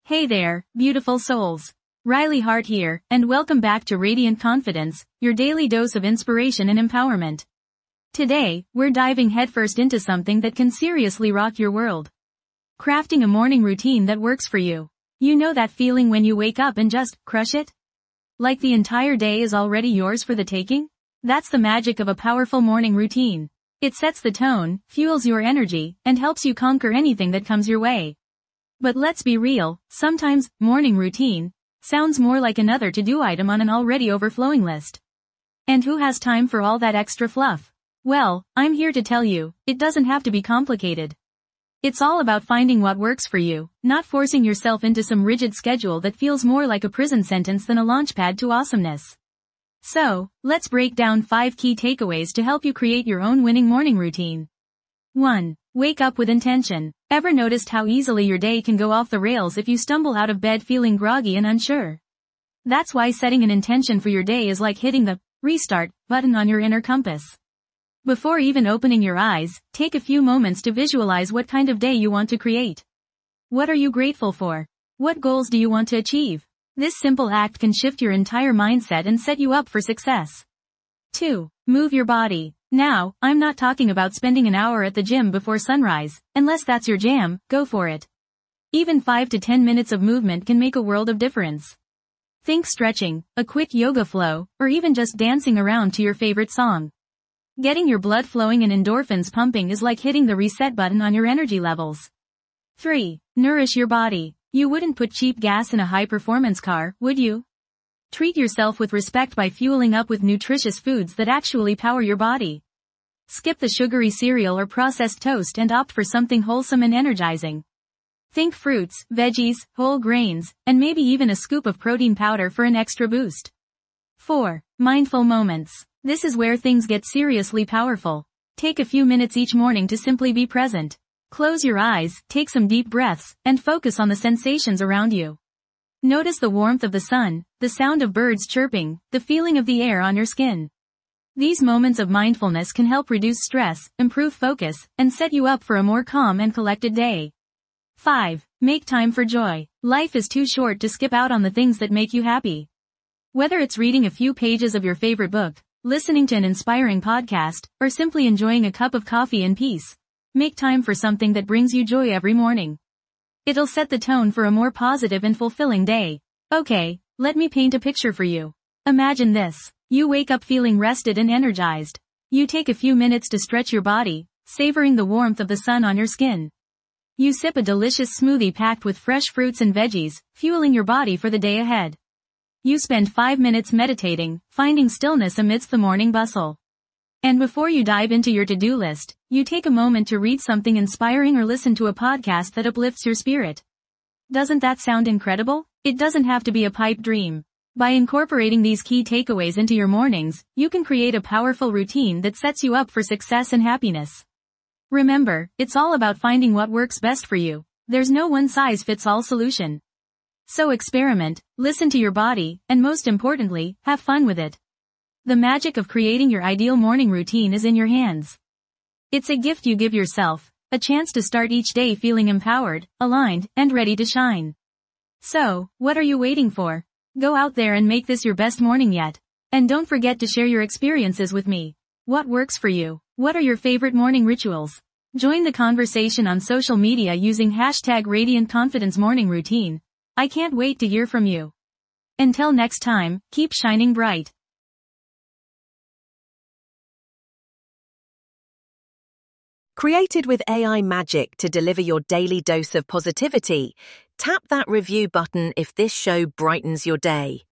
Hey there, beautiful souls. Riley Hart here, and welcome back to Radiant Confidence, your daily dose of inspiration and empowerment. Today, we're diving headfirst into something that can seriously rock your world. Crafting a morning routine that works for you. You know that feeling when you wake up and just crush it? Like the entire day is already yours for the taking? That's the magic of a powerful morning routine. It sets the tone, fuels your energy, and helps you conquer anything that comes your way. But let's be real, sometimes, morning routine sounds more like another to-do item on an already overflowing list. And who has time for all that extra fluff? Well, I'm here to tell you, it doesn't have to be complicated. It's all about finding what works for you, not forcing yourself into some rigid schedule that feels more like a prison sentence than a launchpad to awesomeness. So, let's break down 5 key takeaways to help you create your own winning morning routine. 1. Wake up with intention. Ever noticed how easily your day can go off the rails if you stumble out of bed feeling groggy and unsure? That's why setting an intention for your day is like hitting the restart button on your inner compass. Before even opening your eyes, take a few moments to visualize what kind of day you want to create. What are you grateful for? What goals do you want to achieve? This simple act can shift your entire mindset and set you up for success. 2. Move your body. Now, I'm not talking about spending an hour at the gym before sunrise. Unless that's your jam, go for it. Even 5 to 10 minutes of movement can make a world of difference. Think stretching, a quick yoga flow, or even just dancing around to your favorite song. Getting your blood flowing and endorphins pumping is like hitting the reset button on your energy levels. 3. Nourish your body. You wouldn't put cheap gas in a high-performance car, would you? Treat yourself with respect by fueling up with nutritious foods that actually power your body. Skip the sugary cereal or processed toast and opt for something wholesome and energizing. Think fruits, veggies, whole grains, and maybe even a scoop of protein powder for an extra boost. 4. Mindful moments. This is where things get seriously powerful. Take a few minutes each morning to simply be present. Close your eyes, take some deep breaths, and focus on the sensations around you. Notice the warmth of the sun, the sound of birds chirping, the feeling of the air on your skin. These moments of mindfulness can help reduce stress, improve focus, and set you up for a more calm and collected day. 5. Make time for joy. Life is too short to skip out on the things that make you happy. Whether it's reading a few pages of your favorite book, listening to an inspiring podcast, or simply enjoying a cup of coffee in peace, make time for something that brings you joy every morning. It'll set the tone for a more positive and fulfilling day. Okay, let me paint a picture for you. Imagine this. You wake up feeling rested and energized. You take a few minutes to stretch your body, savoring the warmth of the sun on your skin. You sip a delicious smoothie packed with fresh fruits and veggies, fueling your body for the day ahead. You spend 5 minutes meditating, finding stillness amidst the morning bustle. And before you dive into your to-do list, you take a moment to read something inspiring or listen to a podcast that uplifts your spirit. Doesn't that sound incredible? It doesn't have to be a pipe dream. By incorporating these key takeaways into your mornings, you can create a powerful routine that sets you up for success and happiness. Remember, it's all about finding what works best for you. There's no one-size-fits-all solution. So experiment, listen to your body, and most importantly, have fun with it. The magic of creating your ideal morning routine is in your hands. It's a gift you give yourself, a chance to start each day feeling empowered, aligned, and ready to shine. So, what are you waiting for? Go out there and make this your best morning yet. And don't forget to share your experiences with me. What works for you? What are your favorite morning rituals? Join the conversation on social media using #RadiantConfidenceMorningRoutine. I can't wait to hear from you. Until next time, keep shining bright. Created with AI magic to deliver your daily dose of positivity, tap that review button if this show brightens your day.